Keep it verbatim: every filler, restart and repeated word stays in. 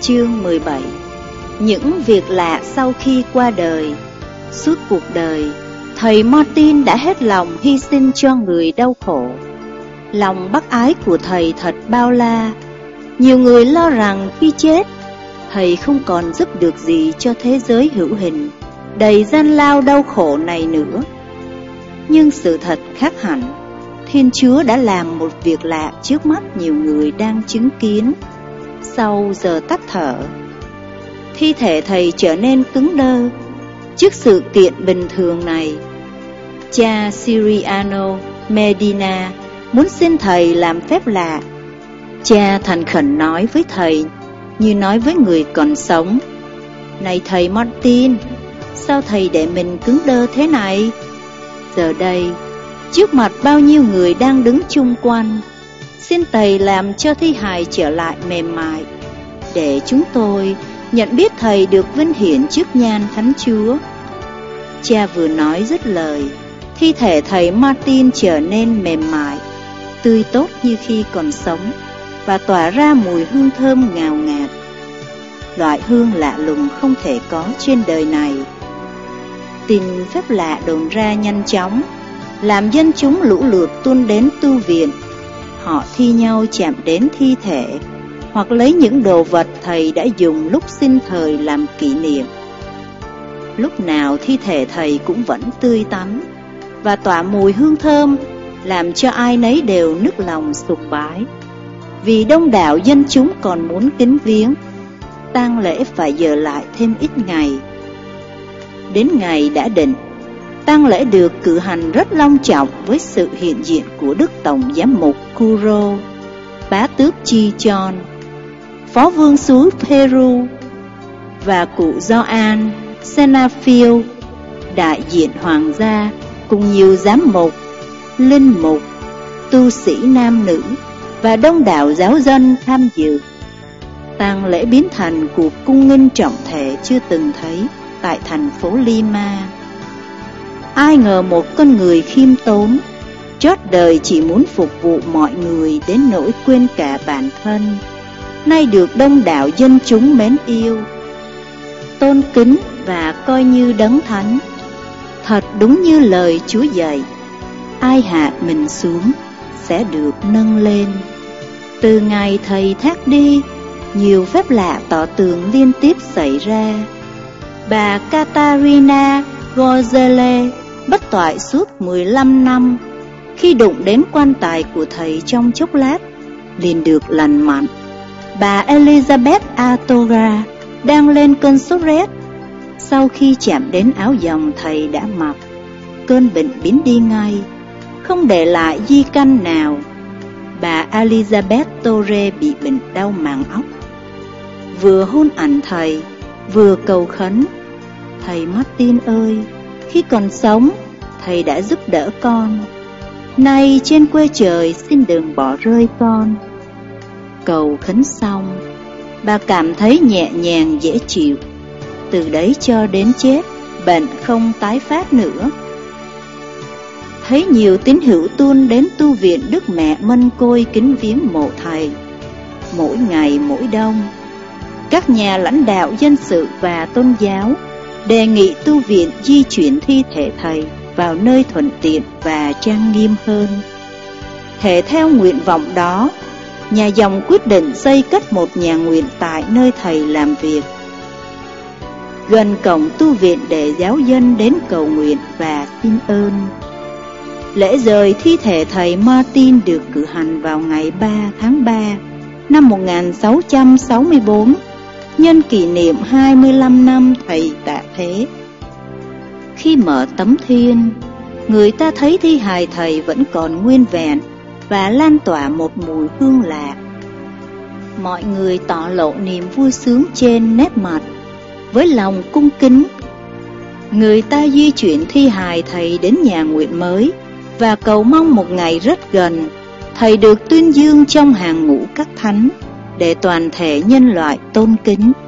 Chương mười bảy. Những việc lạ sau khi qua đời. Suốt cuộc đời, thầy Martin đã hết lòng hy sinh cho người đau khổ. Lòng bác ái của thầy thật bao la. Nhiều người lo rằng khi chết, thầy không còn giúp được gì cho thế giới hữu hình đầy gian lao đau khổ này nữa. Nhưng sự thật khác hẳn. Thiên Chúa đã làm một việc lạ trước mắt nhiều người đang chứng kiến. Sau giờ tắt thở, thi thể thầy trở nên cứng đơ. Trước sự kiện bình thường này, cha Siriano Medina muốn xin thầy làm phép lạ. Cha thành khẩn nói với thầy như nói với người còn sống: "Này thầy Martin, sao thầy để mình cứng đơ thế này?" Giờ đây, trước mặt bao nhiêu người đang đứng chung quanh, xin thầy làm cho thi hài trở lại mềm mại, để chúng tôi nhận biết thầy được vinh hiển trước nhan Thánh Chúa. Cha vừa nói dứt lời, thi thể thầy Martin trở nên mềm mại, tươi tốt như khi còn sống, và tỏa ra mùi hương thơm ngào ngạt. Loại hương lạ lùng không thể có trên đời này. Tin phép lạ đồn ra nhanh chóng, làm dân chúng lũ lượt tuôn đến tu viện. Họ thi nhau chạm đến thi thể, hoặc lấy những đồ vật thầy đã dùng lúc sinh thời làm kỷ niệm. Lúc nào thi thể thầy cũng vẫn tươi tắn và tỏa mùi hương thơm, làm cho ai nấy đều nức lòng sùng bái. Vì đông đảo dân chúng còn muốn kính viếng, tang lễ phải dời lại thêm ít ngày. Đến ngày đã định, tang lễ được cử hành rất long trọng với sự hiện diện của Đức Tổng Giám mục Curo, bá tước Chichon, phó vương xứ Peru và cụ Gioan Senafiel, đại diện hoàng gia, cùng nhiều giám mục, linh mục, tu sĩ nam nữ và đông đảo giáo dân tham dự. Tang lễ biến thành cuộc cung nghinh trọng thể chưa từng thấy tại thành phố Lima. Ai ngờ một con người khiêm tốn, chót đời chỉ muốn phục vụ mọi người đến nỗi quên cả bản thân, nay được đông đảo dân chúng mến yêu, tôn kính và coi như đấng thánh. Thật đúng như lời Chúa dạy: ai hạ mình xuống sẽ được nâng lên. Từ ngày thầy thác đi, nhiều phép lạ tỏ tường liên tiếp xảy ra. Bà Catarina Gozele bất toại suốt mười lăm năm, khi đụng đến quan tài của thầy trong chốc lát, liền được lành mạnh. Bà Elizabeth Atora đang lên cơn sốt rét, sau khi chạm đến áo dòng thầy đã mặc, cơn bệnh biến đi ngay, không để lại di căn nào. Bà Elizabeth Torre bị bệnh đau màng óc, vừa hôn ảnh thầy, vừa cầu khấn: "Thầy Martin ơi, khi còn sống, thầy đã giúp đỡ con. Nay trên quê trời xin đừng bỏ rơi con." Cầu khấn xong, bà cảm thấy nhẹ nhàng dễ chịu. Từ đấy cho đến chết, bệnh không tái phát nữa. Thấy nhiều tín hữu tuôn đến tu viện Đức Mẹ Mân Côi kính viếng mộ thầy. Mỗi ngày mỗi đông, các nhà lãnh đạo dân sự và tôn giáo đề nghị tu viện di chuyển thi thể thầy vào nơi thuận tiện và trang nghiêm hơn. Thể theo nguyện vọng đó, nhà dòng quyết định xây cất một nhà nguyện tại nơi thầy làm việc, gần cổng tu viện, để giáo dân đến cầu nguyện và xin ơn. Lễ rời thi thể thầy Martin được cử hành vào ngày ba tháng ba năm một nghìn sáu trăm sáu mươi tư, nhân kỷ niệm hai mươi lăm năm thầy tạ thế. Khi mở tấm thiêng, người ta thấy thi hài thầy vẫn còn nguyên vẹn và lan tỏa một mùi hương lạ. Mọi người tỏ lộ niềm vui sướng trên nét mặt. Với lòng cung kính, người ta di chuyển thi hài thầy đến nhà nguyện mới và cầu mong một ngày rất gần, thầy được tuyên dương trong hàng ngũ các thánh, để toàn thể nhân loại tôn kính.